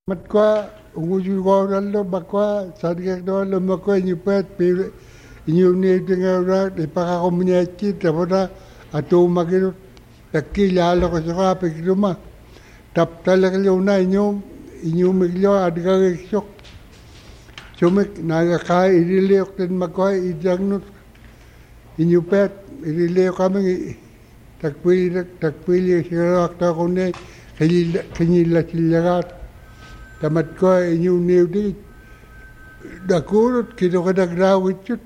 Matkwa ungujugorallo bakwa sadgekdolo makwa nyupet pi inyuni tingara ipakakomunyaki taboda atu magiro takilalo ko saka pikiruma tap talagaluna inyumiglo adgagexok chumek nagaka iriliyok tin makwa ijangnut inyupet iriliyok kami takpili sirakta kone kanila silagat tamat ko inyuniw di dakurot kito kadagrawit yun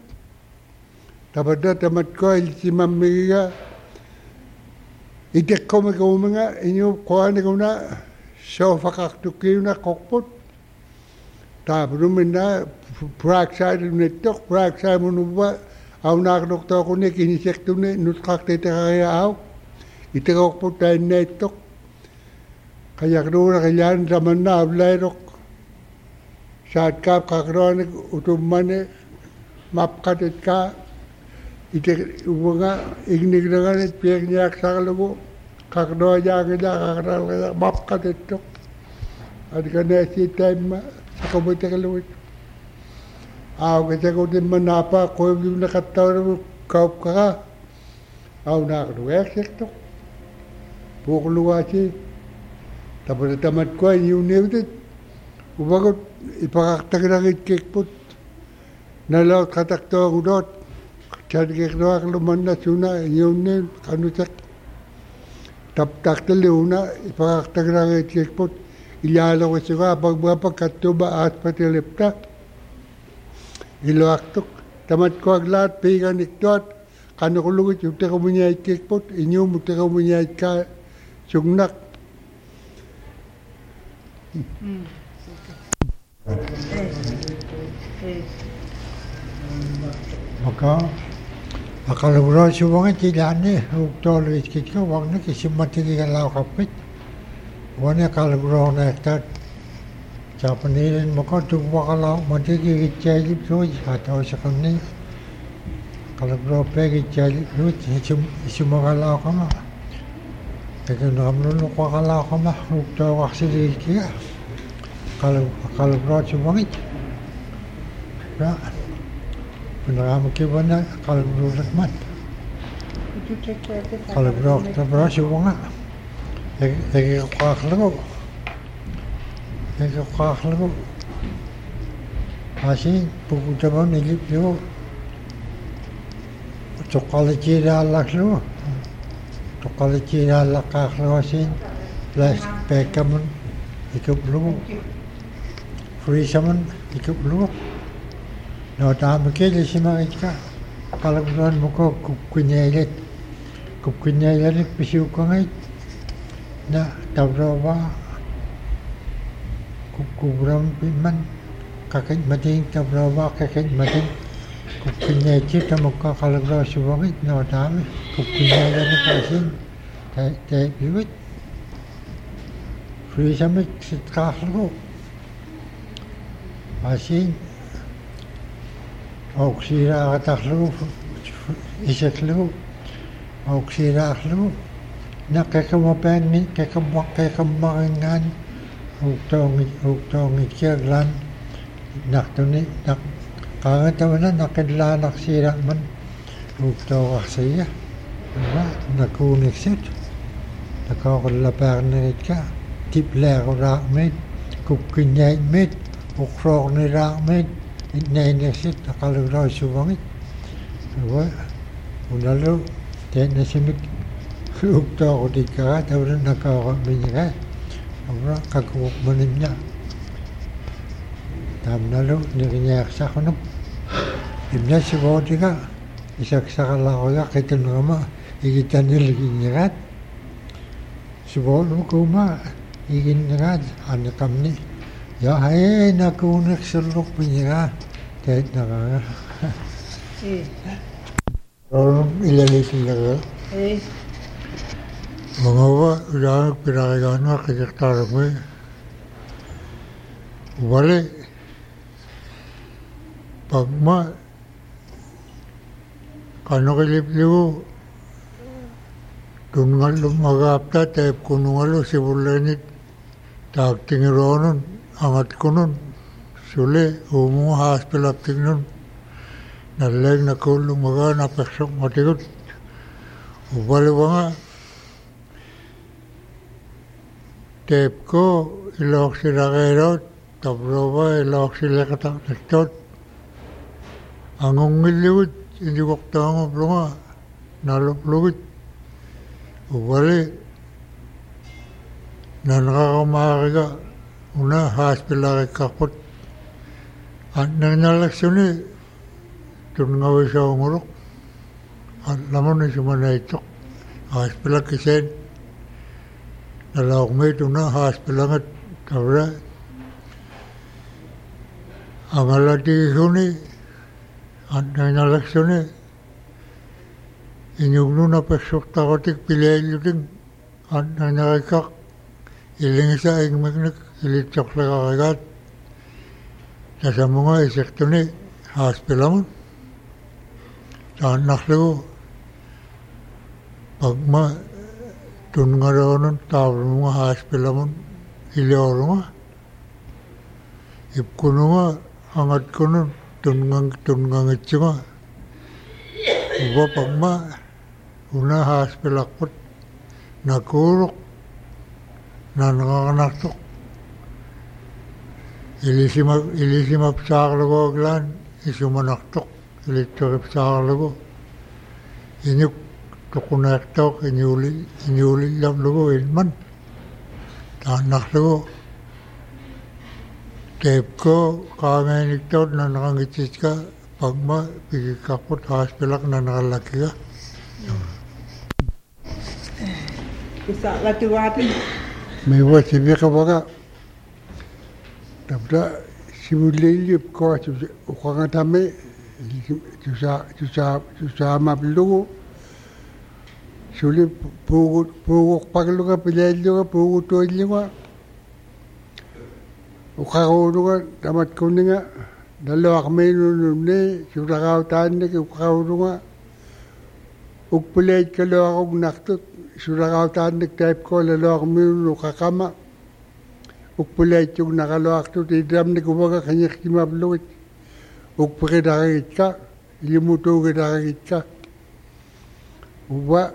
tamat ko isimamiga itek ko mga inyo kuha na ko na sofa kaktukiw na kokpot tapos na praksay nitok praksay mo nuba aw nakadoktor ko na kinisekto na nutkakte kaya aw itek kokpot tayo na itok kaya kaya kailangan zaman na ablayrok saat kap kakronik utumane mapkatit ka ite ubanga ignigragan it piyak niyak sakalago kakro jaga kakral kaya mapkatit tok at kana si time sa kabuti kalawit aw kasi ko din manapa ko yung nakataw kaup ka aw nakadwek tok pukuluwa si tapos tamat ko yung newdit ubagot ipakaktagrangit kekput nalaw katakto ang udot chadikekdo ak luman na suna yung newd kanutak taptak taliuna ipakaktagrangit kekput ilala ko siya pagkatuba at patilepta iluaktok tamat ko aglat pigan ikdot kanukulungit yung tekamunyay kekput inyong tekamunyay ka sugnak Maka akalugro subang tilani uktol iskit ko wag na kisimati kalau kapit wane akalugro na ektat Japanesin maka tuwa kalau mati kichai so atau sakani akalugro pe kichai lut isumagalau kama Kaya naman ko kalau kama uktol waksili kia kalau berat subangit, ya, peneramu kibana kalau berat mat, kalau berat subangah, kau lagu, masih buku jaman ni tu, coklat cina lak lu, coklat cina lak kau masih, plus pekaman, ikut lu. Free saman ikut lu, no tahu mungkin di sini kita kalau bukan muka kunyailet pisiu kangai, na tahu berapa kuburan piman kakek mati tahu berapa kakek mati kunyai cita muka kalau berapa subangit no tahu kunyailet ni kasin tak biwit free saman setelah lu Masih oksira kataklu iseklu oksira lu nak kekemapan ni kekemakan utong ikirlan nak tu ni nak kangen tu mana nak kedla nak sira man utong aksaya nak unik set nak kau kelapar ni ka tip ler rak met kukinyai met ukrok ni rak met inai nesit kalau rai subangit wa unalu ten nasimik ukta odika tawran nakaka binya amra kakuk manimnya tamnalu nirnya sakhnum ibna sibodika isak sakala oya kitan ngama igitan nilginyagat sibolu kuma iginyagat anakamni ya hai nakunik suluk punya tet naga orang ilali naga mengawa udah piragaan kerja tarme wale pagma kano kelip liu tungal lumagapta tep kunungalu sibulanit tak tingironon angat ko nun, suli, hospital aptik nun, naleg na kulong mga napeksok matikot. Ubali ba nga, tape ko, ilok sila kairot, tapos ba, ilok sila katakot. Ang ungiliwit, hindi ko katangop nga, nalupluwit. Ubali, na nakakamakika, una, hospital kakot. At nangyalaksyon tungawi sa umurok. At lamon na siya manaitok. Hospital kisen. Nalawak may ito na, hospital nga, kabra. Ang alati suni, at nangyalaksyon inyugno na pasok takotik pilay luting, at nangyakikak. Iling isa ay magnak, ilitok na kakagat. Nasa mga isekto ni, hospital mo. Saan nakligo. Pag tunga raw nun, tawag mga hospital mo, ilioro nga. Ipkuno nga, angat ko nun, tungang itsi nga. Uba pag una hospital akot, nakurok, na nakakanatok. Ilisimap sa akalago aglan, isumanaktok, ilitorip sa akalago. Inyuk, tukunaktok, inyuli lang lago, ilman. Tanak lago. Tape ko, kangayinig taon na nakangitsis ka, pag pigikakot, hospital na nakalaki ka. Isa latiwatin. May wasibi ka baka. Tapos simulilip ko ukangatame sa maplugo. Suli pugok pagluga pilelo ka pugo tuwili ka. Ukakaroon ka tamat ko nga. Dalawa kami nun surakautan na ukakaroon ka. Ukpilay ka lo akong naktot. Surakautan nag-type ko, lalo ako mayroon kakama. Ukpulit yung nakaloak to, tidram na kumaga kanya kimabluit. Ukpakidakagit ka, ilimuto kidakagit ka. Uwa,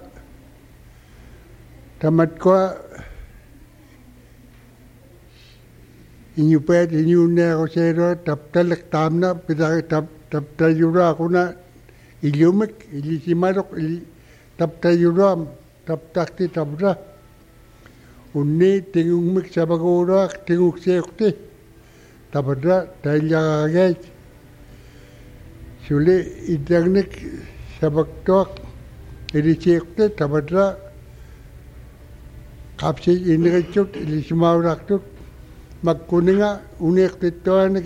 tamat ko, inyupet, inyuna ako sa ito, taptalak tam na, taptayura ako na, ilumik, ilisimarok, taptayura, taptakti tapra. Unni tinggung mik sabagorak tinggung sekti. Tapra tayla agaj. Suli idagnik sabaktok ili sekti tapra kapsi inrechut ili simauraktuk magkuninga unik titoan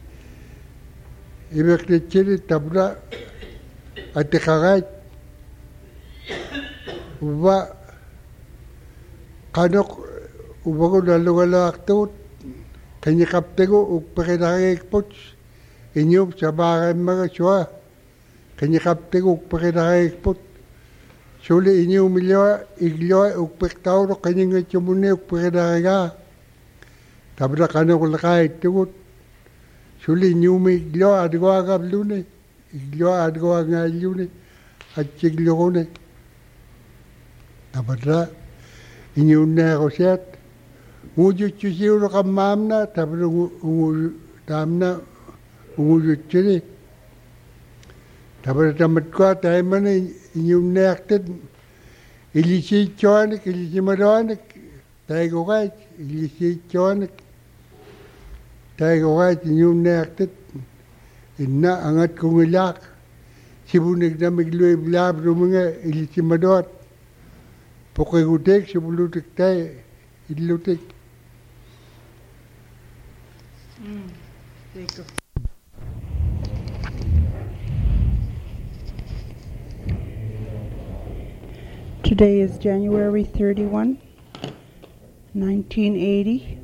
ibekti chili tapra atikagaj. Uba kanok uba ko nalugalak to kanya kaptego ukpakidakik pots inyong sa bakay mga siya kanya kaptego ukpakidakik pot suli inyong milyo iglo ukpaktauro kanya nga sumuni ukpakidakika tabra kanok lakay tigot suli inyong iglo adgo agab luni iglo adgo agab luni at siglo ko na tapos inyong na ako siyat. Ngujut siyo ka mamna, tapos ngujut siya. Tapos tamat ko, tayo man inyong na akted. Ilisi chonik, ilisi maronik. Tayo ko kahit, ilisi chonik. Tayo ko kahit inyong na akted. Ina, angat kong ilak. Sibunig na migluay blab, mga ilisi marot. Pokoknya gutek sebulutik tay ilutik. Today is January 31, 1980.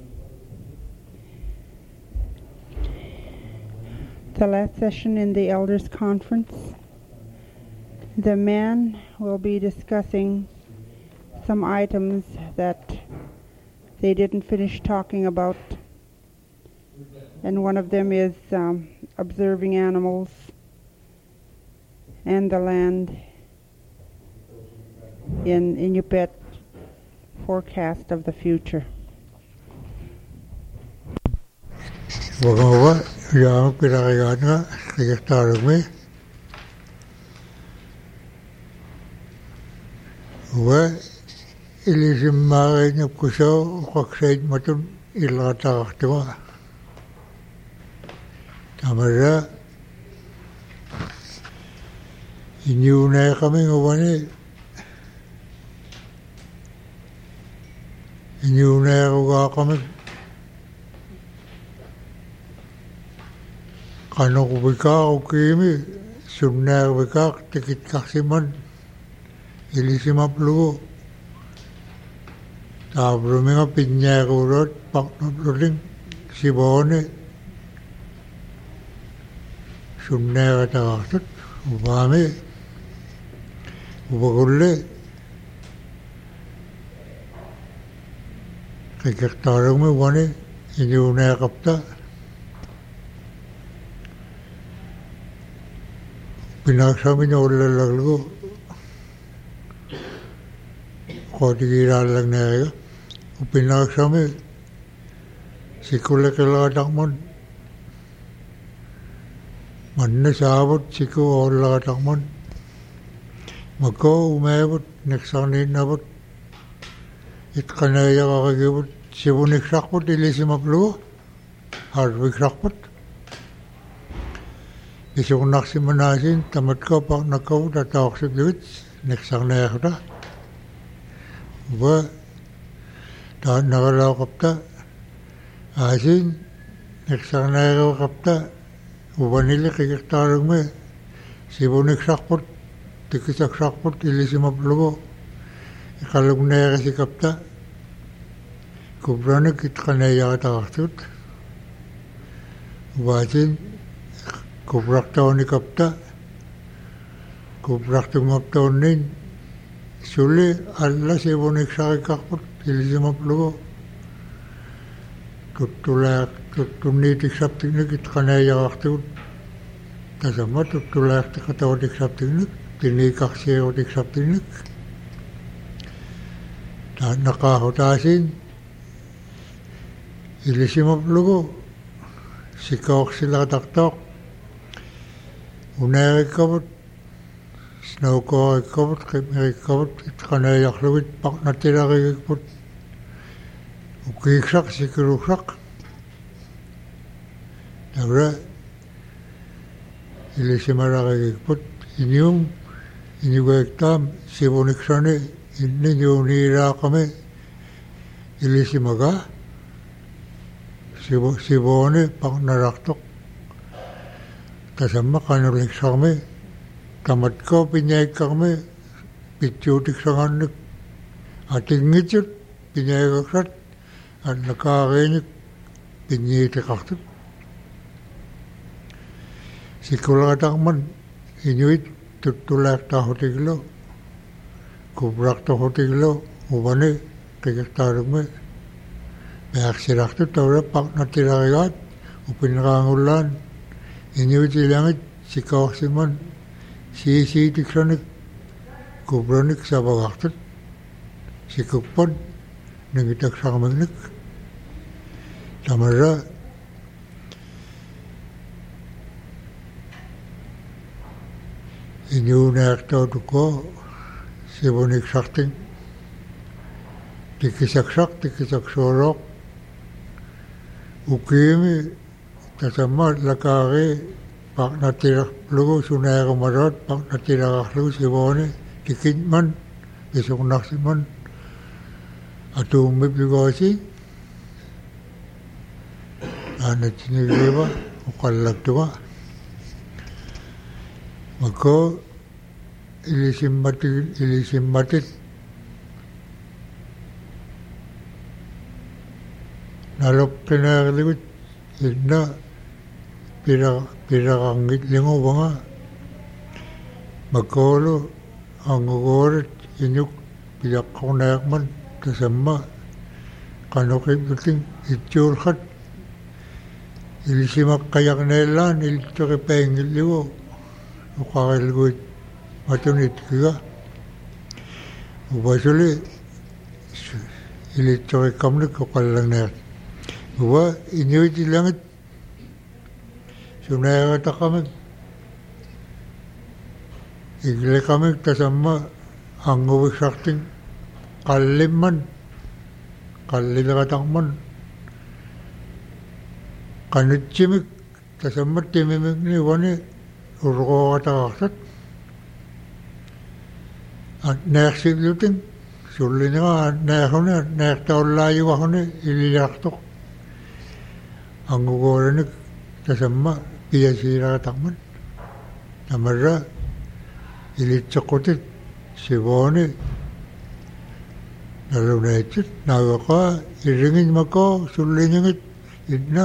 The last session in the Elders Conference. The men will be discussing some items that they didn't finish talking about and one of them is observing animals and the land in Iñupiat forecast of the future. Wagawa yang pinakayana kikitaran mi wa ilisimmarin kuso kwaksaid matun ilatakaktiwa tamara inyunay kami ngawani inyunay kawa kami kano kubika ukimi sunay kubika tikit kaksiman ilisimaplugo tabro mga pinya kurot paknapluling sibone sunay katakasot ubami ubagulle kikiktarang mi wani inyunay kapta pinaksamin na ulalaglago kotigilalang na pinaksamin sikulakalatakman manna sabot siku olakatakman magko umabot neksanin nabot itkanaya kakagibot sibunik sakpot ilisimaplugo harwik sakpot isung naksimanasin tamat ko pak nakaw tatawak sa biyut neksang na yakta ba tahan nakalaw kapta asin neksang na yakaw kapta ubanili kikiktarang me sibunik sakpot tikisak sakpot ilisimaplugo ikalog na yakasi kapta kubranik itkanaya katakasut ubasin kubrak tahun ni kapta, kubrak tumap tahun ni, suli Allah sibunik sakit kakput, ilisima plugo, tutulak tiksap tiknik itkanaya kaktiut, tasama tutulak tikataw tiksap tiknik, tinikak siya tiksap tiknik, nakahutasin, ilisima plugo, sikawak sila taktok, unay ikabot, snow ko ikabot, kaya ikabot, itkanay yaklawit, pak natira kaya ikabot, ukiksak, sikiruksak. Nagra, ilisimara kaya ikabot, inyugayagtam, sibuniksani, inyunira kami, ilisimaga, sibone, pak naraktok, kasama kanulik sa kami, kamat ko, pinyay kami, pitsutik sa kanik, ating ngitsut, pinyay kaksat, at nakakinik, pinyay kaksit. Sikulatakman, inuit, tutulak tahotiglo, kubrak tahotiglo, ubani, kikiktarag me, mayaksirakto, tawra, pak natiragat, upinrangulan, inuit ilangit, sikawasiman, sisitiksanik, kubranik sa bagaktot, sikukpad, nangitak sa kamagnik. Tamara, inyunak tawto ko, sibunik sakting, tikisaksak, tikisaksorok, ukimi, tasama lakari pak natirak lugo sunay kamarot pak natirak lugo sibone tikitman besok naksiman atumib lugosi anat sinigriba ukalak tuwa mako ilisimmatit nalop kinakaligot igna pirakangit lingo banga magkolo ang ugorit inyuk piyakunayakman kasama kanokit buting itsurkat ilisimaqqajaq neellaan ilittoqipaingillugu uqarilguit matunitkiga ubasuli ilittoqiqqamnik uqallanneert uba inuitilangit sunaerataqamik igliqamik tasamma anguviksartin qallimman qallilerataqman qanutsimik tasamma timimikni wani urqoorataqarsat neersiglutin sullinera neerhuna neertaullaayuahuni ililaqtoq angugoolanik tasamma piyasiilerataqman tamarra ilitsequtit sivooni naluneitsit naavaqaa irringitmakoo sulliningit itna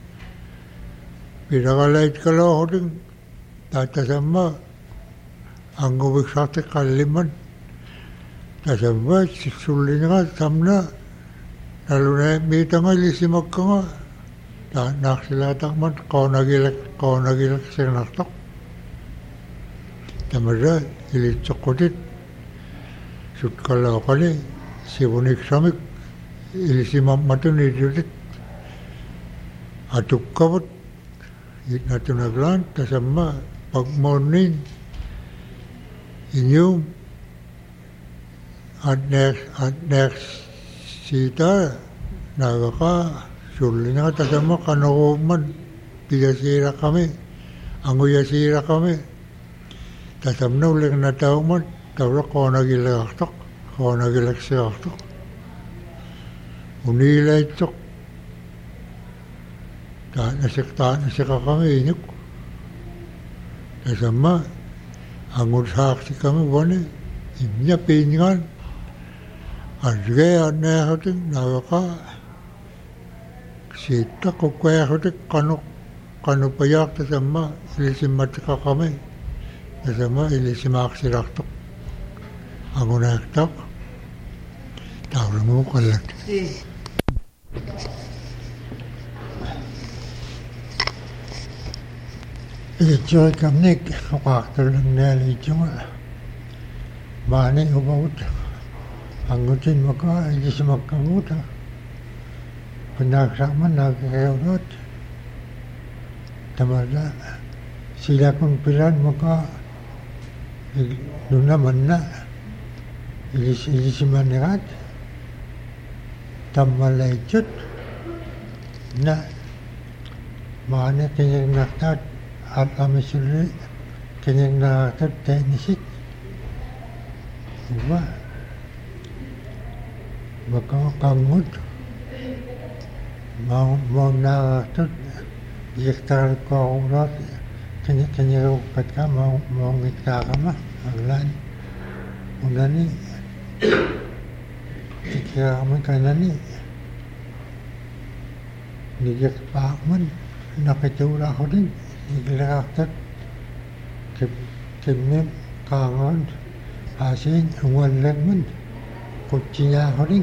piraqalaitkaloortin taatasamma anguviksarti qallimman tasamma sullinera samna nalune miitanga ilisimakkanga naaqsilaataqman qoonagilak signartoq tamarra ilitsequtit sutkalaaqali sivuniksamik ilisimammatun ilutit atukkavut itnatunaglaan tasamma pagmoonnin inyum adneeq siitaa naavaqaa sullinera tasamma qanoruumman piyasiiraqami anguyasiiraqami tasamna uliqnatauman tavra qoonagilaksiartoq uniilaitsoq taanasiqaqami iñuk tasamma angulsaaqsikami wani imña piingaan argee anneerutin naavaqaa siitta qukkueerutik qanupayaaq tasamma ilisimmattiqaqami tasamma ilisimaaqsirartoq anguneeqtaq taavramuu qallat ilitsuikamnik uqaartullannaaliitsuga maani ubavut angutin makaa ilisimakkavuuta pinaaqsaaqman naaqeqeurut tamarra silakun piran makaa nunamanna ilisimannirat tammalaitut na maani qiñiqnartaat alamisulli qiñiqnarartat tainisit uva makaa qangut maunnaarartut iqtarikkoorulaat qiñiruqqatka maungitkaaqama aglaan unani tikiraaqman kanani nigiqpaaqman naqituulaaqhutin igileqartat kimmim qaangaan aasiin ungallegman qutsiñaaqhutin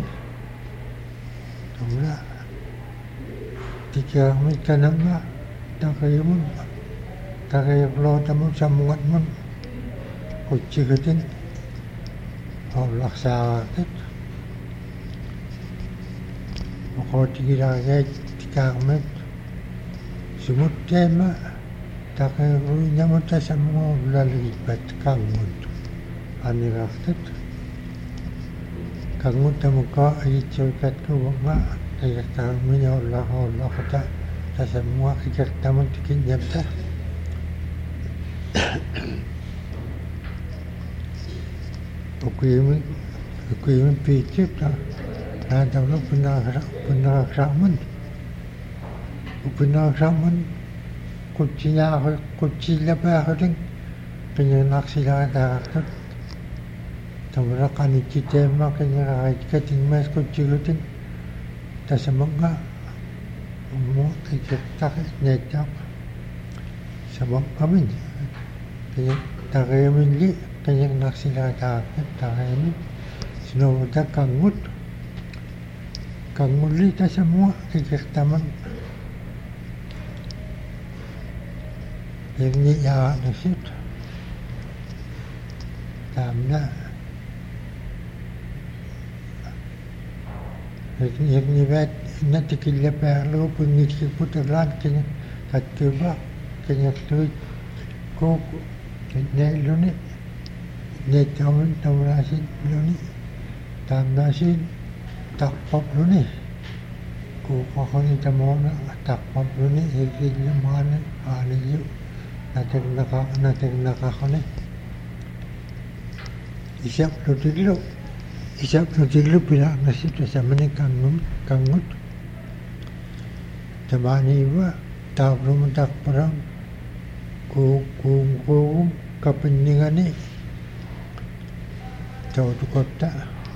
tamla tikiraaqman kananga taqiimun taqiiqlootamun sammungatmun qutsigatin hollaqsaaqartat oqootigilaariait tikaarmat sumutteema taqiiruiñamata sammuullaligippat kangut annigaartat kanguttamukaa agitsuikatkuuga tagiqtaarmiña hollaqata tasammua ikertamun tikinñapta ukuimin piitsipta naatavlu upinaaqsaaqman qutsillapaaqatin qiñiqnaqsilarataqartut tamra qanikkiteemma qiñiqaritkatingmaas qutsigutin tasamanga ummu ikertaq neettaq samoqqamin taqiimilli qiñiqnaqsilarataqartut taqiimi sinuuta kangulli tasamua ikertaman Ini ya nasit. Tamna. Ini vet nanti kita perlu pengisi putaran kena katuba kena tu kok ne luni ne tamu nasi luni tam nasi tak pop luni kok ni tamu tak pop luni ini mana ani ju nanti nak kau isap lu bila nasi tu sama ni kangut temani wa tak belum tak perang ku kepentingan ni tahu tu kota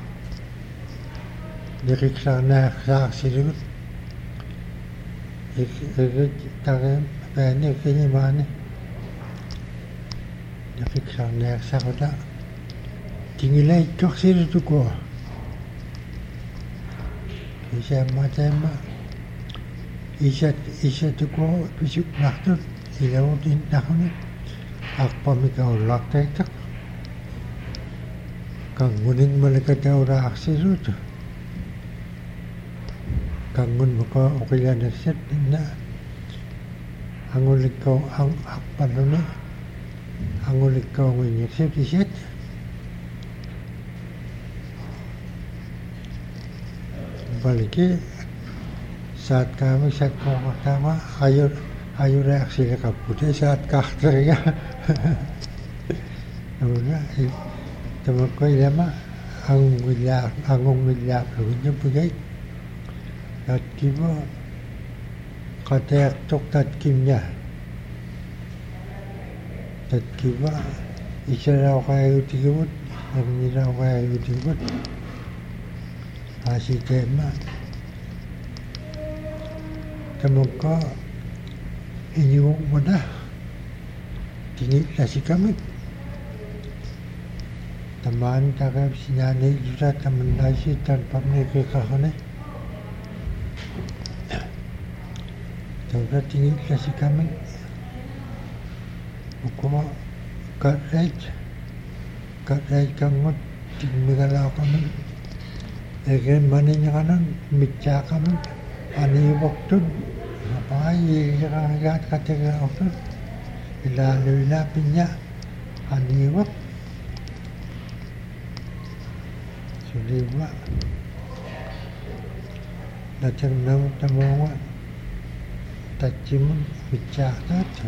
dari sana saksi tu tak banyak kini mana dari sana sahaja tinggal cok sini tu ko isya macam isya tu ko bisuk nak tu ilau di nak ni apa mikau lak tak kangunin mereka tahu reaksi tu kangun muka okilan set na angulikau apa ni angulikau ni set balik saat kami saat pertama ayo reaksi dekat putih saat kahternya namanya teman kau lama angung miliar punya punya dat kiba kata tok dat kimnya dat kiba isyarat kaya utikut namanya kaya utikut masih tema temuka ini mudah tinggi kasih kami teman takkan sinani juga teman nasi tanpa mereka kahane juga tinggi kasih kami hukum karet kamu tinggi kalau kami Egen maninya kanan bicara kami, ani waktu apa yang kata waktu, ila punya ani waktu, sudah buat, datang nama tamu, tajimun bicara tu,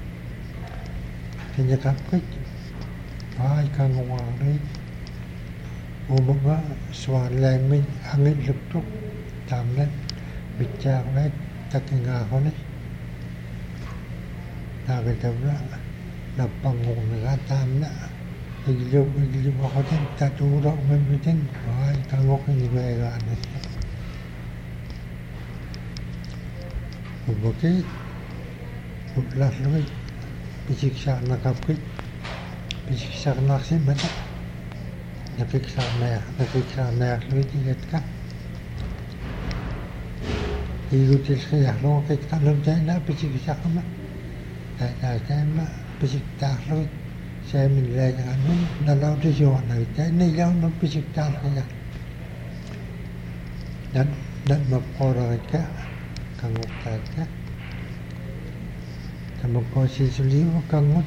kena kapit, baik kangwang ni. Umumnya suara lain angin letuk tamlan bicara lain tak tinggal kau ni tak kita pula nak panggung dengan tamla hidup kau ni tak turut membitin baik tanggung ini baiklah ni bukti ulah lagi bisiksa nak kapit bisiksa nak sih mana Nafiksa mer lagi dekat. Ibu tisya lo kita belum jana bisiksa kama. Dah jana bisiksa lo saya menilai dengan ni dalam tujuan kita ni yang bisiksa saja. Dan mengkorang kita kangut kita. Kamu kongsi seliu kangut.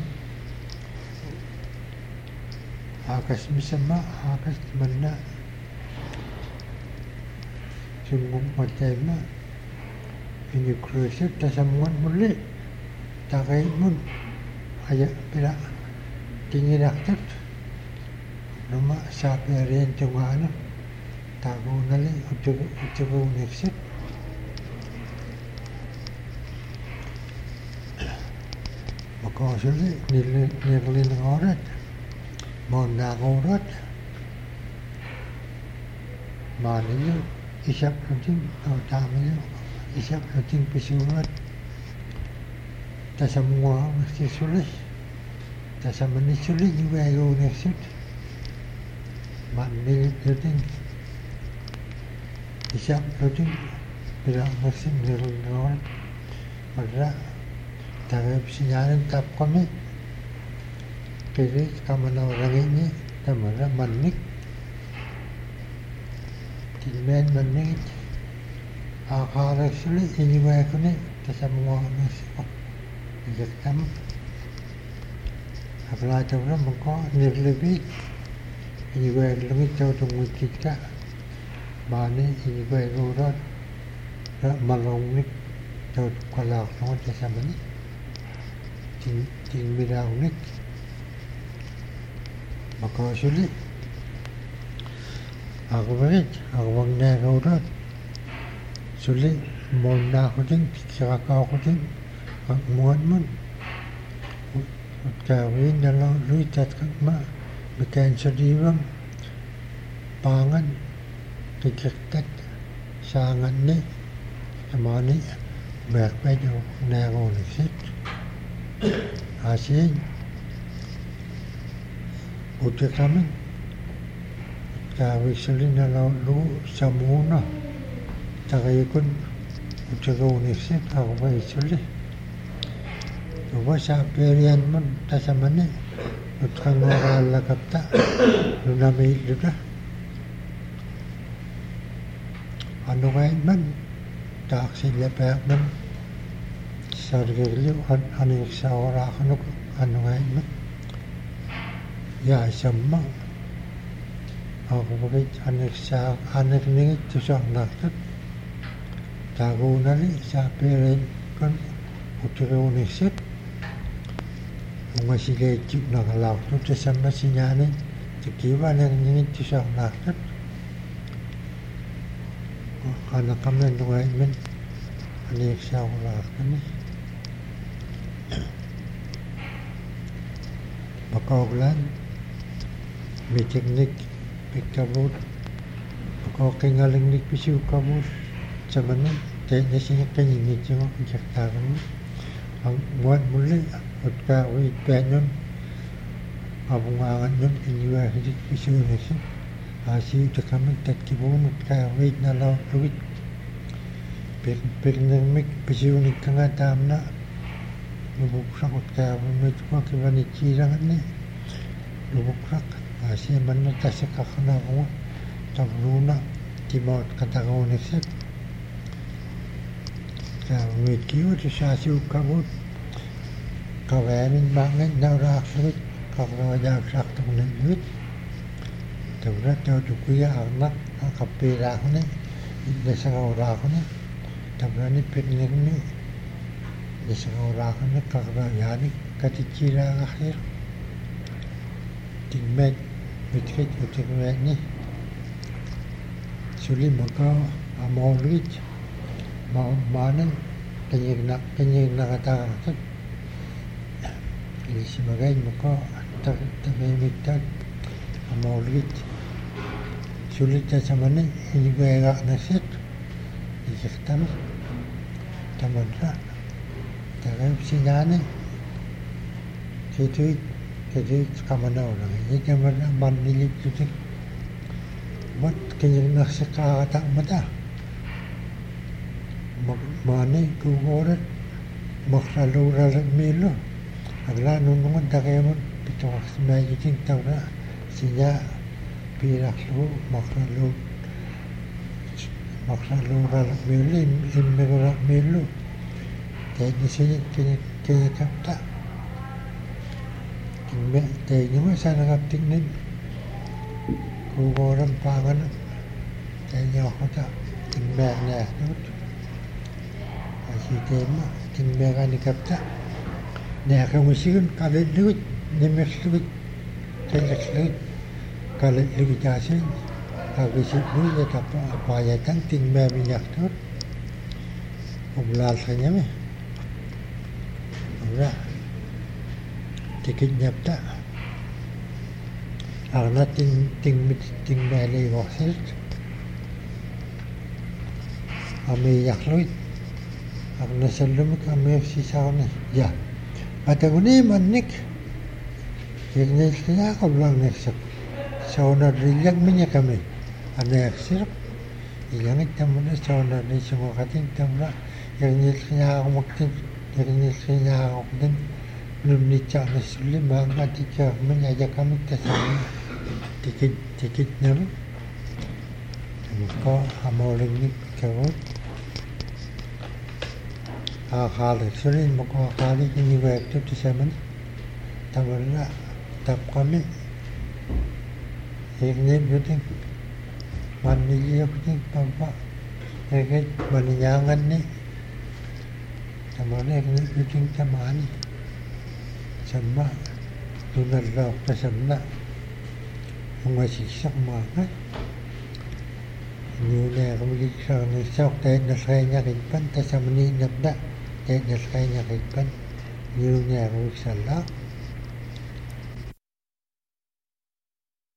Akas misama, akas mana sungguh macam ini kruiset tasamuan mulai tak kait pun ayat bila tinggi doktor nama siapa yang cuma tak guna lagi untuk nexet maka sulit nilai orang Mona ngurut, mana ni isap nanti tamu ni isap nanti pesurat, tak semua mesti sulit, tak semua ni sulit juga yang nexet, mana ni nanti isap nanti bila mesti nilai orang, pada Tagap sinyanin tap kami. Kiri kamana orang ini tamara manik. Tilmen manik. Akarak suli ini baik ni tersamua nasi. Jekam. Apalagi tu orang mungko nirlebih. Ini baik lagi jauh tunggu kita. Mana ini baik urut. Malong ni jauh kalak semua tersama ni. Ting bidang ni. Maka sulit. Aku beri, aku bangga urut. Sulit, mona aku ting, kira aku ting, muat mun. Kawin dalam luitat mak, bukan sediram, pangan, kekekat, sangat ni, sama ni, berapa jauh nago ni sit. Asyik, udah kami, kawin sulit dalam lu samuna. Tagayakun ucaga ni sit, aku beri sulit. Sa perian man tasamane utkang wala kapta lunami luda anu kain man tak sila pa man sargili anu sa ora anu kain man ya sama aku bagi anak ni tu sa naktat tagu nali sa perian kan ucaga ni sit masih lecuk nak lauk tu tersama sinyane sekiwa yang ini tisah nakut karena kami dua ini anik sahulak ni bakaulan teknik pikabut bakau kengaling nik pisu kabut zaman ni teknisnya kenyini cuma jaktaran ang buat mulai Utka wait penyon abungangan yon inywa hidik isunesi asi uta kami tatkibun utka wait na law luit pernamik pisunik kanga tamna lubukrak utka wait ko kibani chirangan ni lubukrak asi manna tasakakna ko tabruna timot katagoneset ka wait kiyo tsasi ukabut kawamin banget narak sulit kalau jak sak tulen duit terus tu kuya anak kapira ni desa orang ni terus ni piknik ni desa orang ni kalau yani katicira akhir tingmet betkit betkit ni sulit maka amaulit mau mana kenyang kata ini sebagai muka termemikkan maulid sulit sama ni ini berak nasib dikatakan tamadra terus sinyane itu kamana orang ini kamana mandili tu buat kenyang nasib kata mata mana kuorat maklalu ralat milo Agla nunungan tagayaman pitawak semajiting tawra sinya piraklu makralu ralak melu immegorak melu tadi sini kini kapta kimbe tadi mah sana kapting nin kugoran pangan tadi aku kimbe ni tut asyik tema kimbe kan kapta Nah, kamu sih kalau duit, nemes duit, telek duit, kalau duit asin, kalau sih duit apa ya kan tinggal minyak tu, umlal saja meh, umlal, tiket nyata, karena tinggal lagi wakil, kami yak duit, karena sebelum kami sisa ni, ya. Pataguni manik yang saya kau bilang neksep sauna riak minyak kami ada neksep yang itu mana sauna ni semua kating tamra yang saya aku makin Jadi saya aku dan belum nikah nasulim bangga tikar menyaja kami tersama tikit nama. Kau amaling ni kau. Akal sulit muka akal ini waktu tu saya mana. Tawarlah tap kami. Ini betul. Mandi dia betul papa. Ini menyangan ni. Tawarlah ini betul tamani. Sama tunar rau tersamna. Masih sama kan. Nhiều nhà cũng đi sau này sau tết là xây nhà hình phân tại sao mình đi nhập đã tết là xây nhà hình phân nhiều nhà cũng sẵn lắm